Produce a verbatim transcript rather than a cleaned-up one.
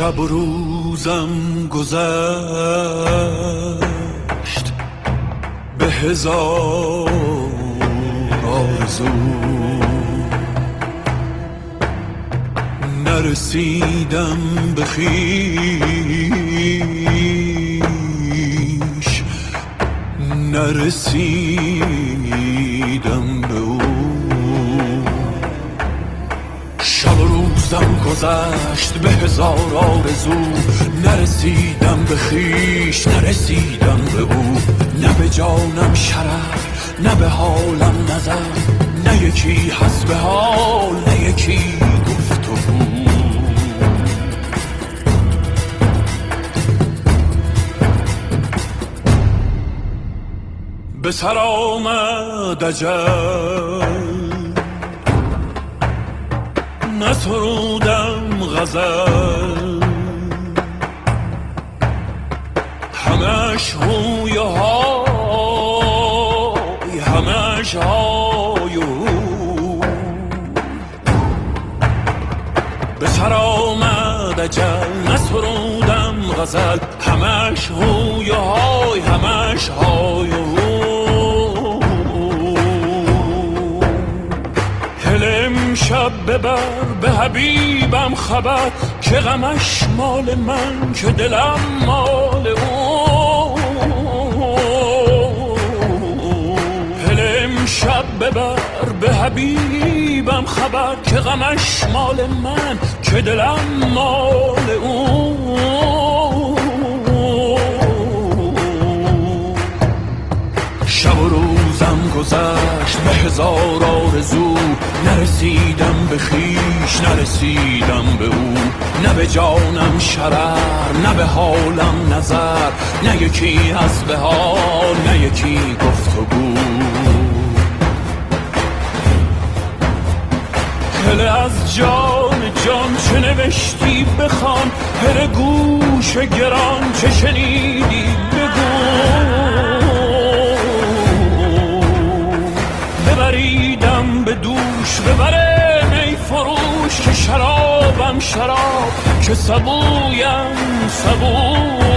شب و روزم گذشت به هزار آرزو، نرسیدم به خویش، نرسیدم به او. شب و روزم گذشت به هزار آرزو، نرسیدم به خویش، نرسیدم به او. نه به جانم شرف، نه به حالم نظر، نه یکی هست به حال، نه یکی گفت و گو. به سر آمد اجل، نسرودم غزل، همش هوی و های، همش های و هو. به سر آمد اجل، نسرودم غزل، همش هوی و های، همش های و هو. شب ببر به حبیبم خبر، که غمش مال من، که دلم مال او. هلم شب ببر به حبیبم خبر، که غمش مال من، که دلم مال او. شب و روزم گذشت به هزار آرزو، نرسیدم به خویش، نرسیدم به او. نه به جانم شرر، نه به حالم نظر، نه یکی هست به حال، نه یکی گفت و گو. هله از جان جان چه نوشتی بخوان، هله گوش گران چه شنیدی بگو. ببریدم به دوش، ببره می فروش، که شرابم شراب، که سبویم سبو.